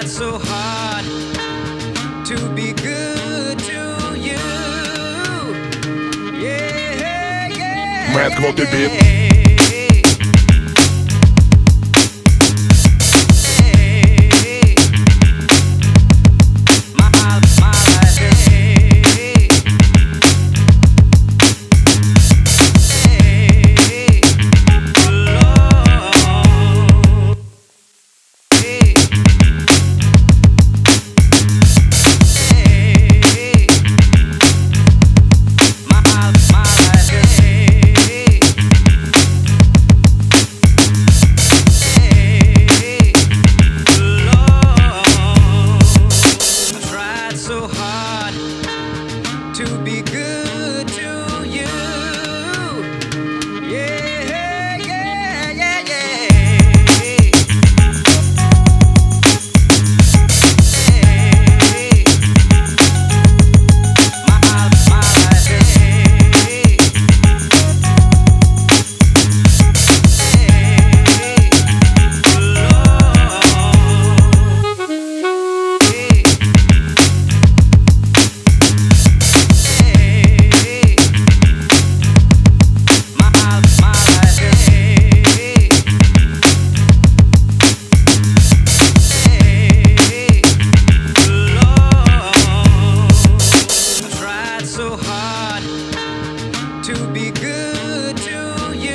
tried so hard to be good to you. Yeah, yeah. Math, come on, good beat. So hard to be good to you. Yeah, yeah, yeah, yeah. So hard to be good to you.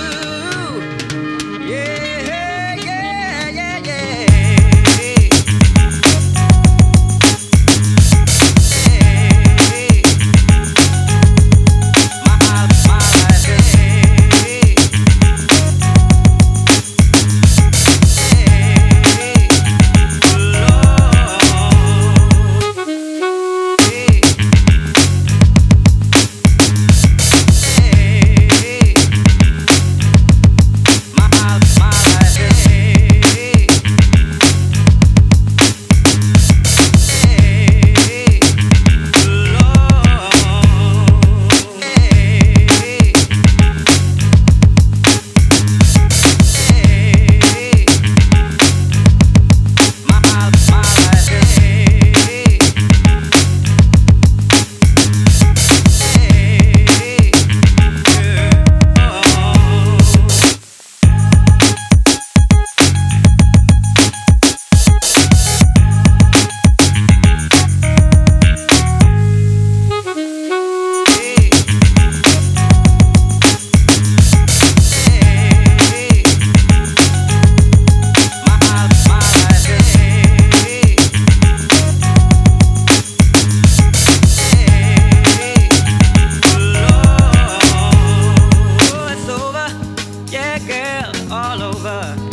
Yeah, yeah, yeah, yeah. All over.